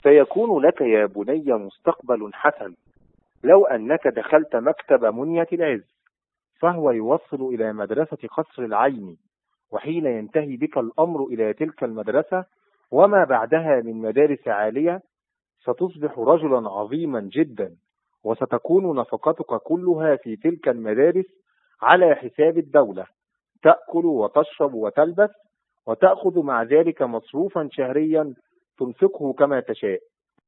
فيكون لك يا بني مستقبل حسن لو أنك دخلت مكتب منية العز، فهو يوصل إلى مدرسة قصر العين. وحين ينتهي بك الأمر إلى تلك المدرسة وما بعدها من مدارس عالية، ستصبح رجلا عظيما جدا، وستكون نفقتك كلها في تلك المدارس على حساب الدولة، تأكل وتشرب وتلبس، وتأخذ مع ذلك مصروفا شهريا تنفقه كما تشاء.